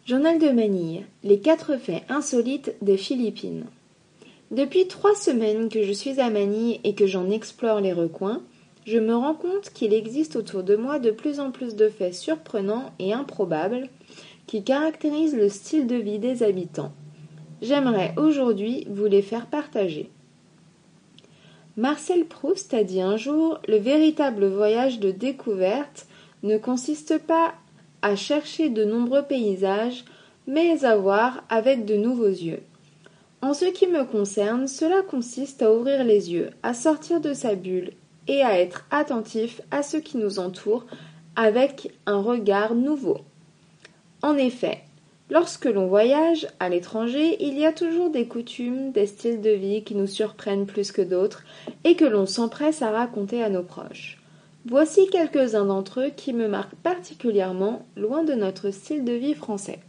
Journal de Manille. Les 4 faits insolites des Philippines. Depuis 3 semaines que je suis à Manille et que j'en explore les recoins, je me rends compte qu'il existe autour de moi de plus en plus de faits surprenants et improbables qui caractérisent le style de vie des habitants. J'aimerais aujourd'hui vous les faire partager. Marcel Proust a dit un jour « Le véritable voyage de découverte ne consiste pas à chercher de nombreux paysages, mais à voir avec de nouveaux yeux. » En ce qui me concerne, cela consiste à ouvrir les yeux, à sortir de sa bulle et à être attentif à ce qui nous entoure avec un regard nouveau. En effet, lorsque l'on voyage à l'étranger, il y a toujours des coutumes, des styles de vie qui nous surprennent plus que d'autres et que l'on s'empresse à raconter à nos proches. Voici quelques-uns d'entre eux qui me marquent particulièrement loin de notre style de vie français.